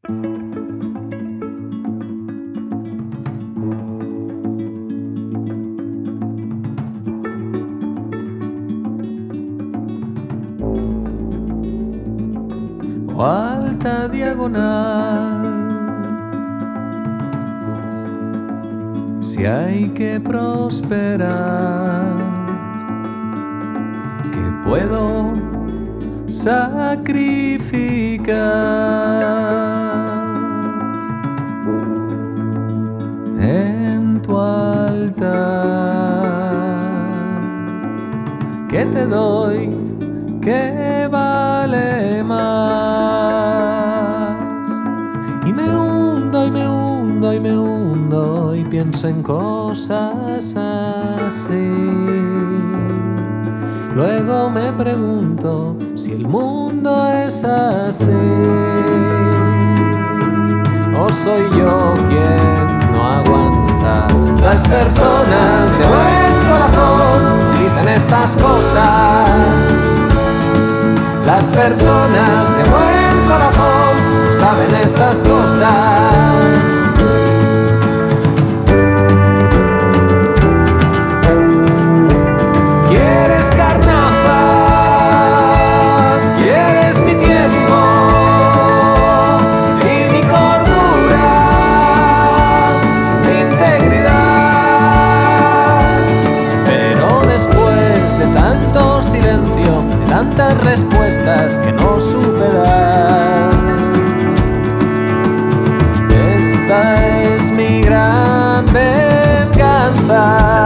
O alta diagonal, si hay que prosperar, ¿qué puedo sacrificar en tu altar? ¿Qué te doy que vale más? Y me hundo y me hundo y me hundo y pienso en cosas así. Luego me pregunto si el mundo es así, o soy yo quien no aguanta. Las personas de buen corazón dicen estas cosas. Las personas de buen corazón saben estas cosas. ¿Quieres carnaza? ¿Quieres mi tiempo y mi cordura, mi integridad? Pero después de tanto silencio, de tantas respuestas que no supe dar, esta es mi gran venganza,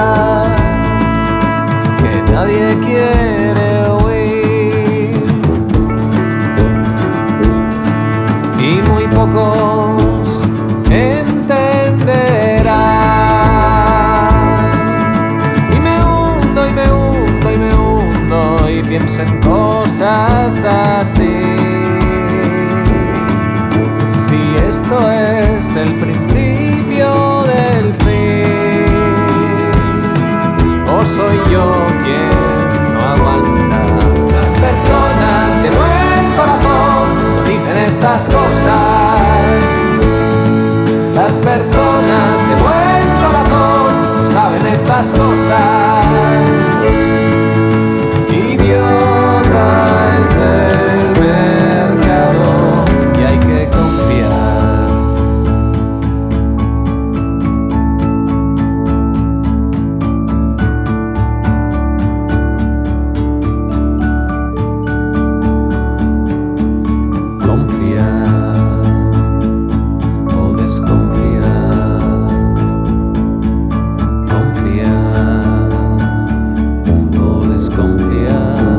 que nadie quiere oír y muy pocos entenderán. Y me hundo y me hundo y me hundo y pienso en cosas así. Si esto es el principio del fin, o soy yo quien no aguanta. Las personas de buen corazón no dicen estas cosas. Las personas de buen corazón saben estas cosas. Idiota es el mercado y hay que confiar. Confiar o desconfiar. Confiar o desconfiar.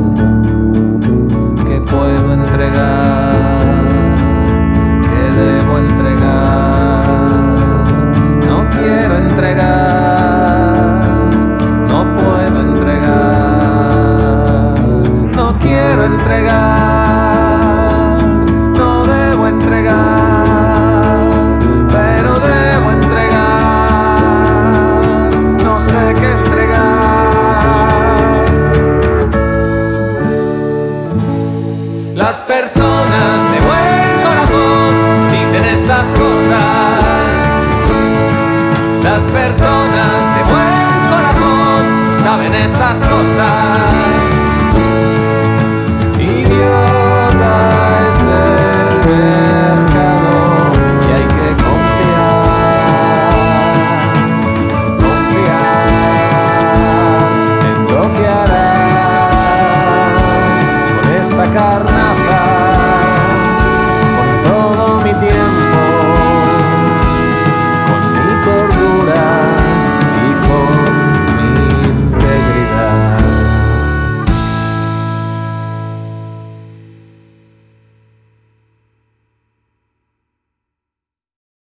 ¿Qué puedo entregar? ¿Qué debo entregar? No quiero entregar, no puedo entregar, no quiero entregar, no debo entregar, pero debo entregar, no sé qué entregar. Las personas de buen corazón dicen estas cosas. Las personas de buen corazón saben estas cosas.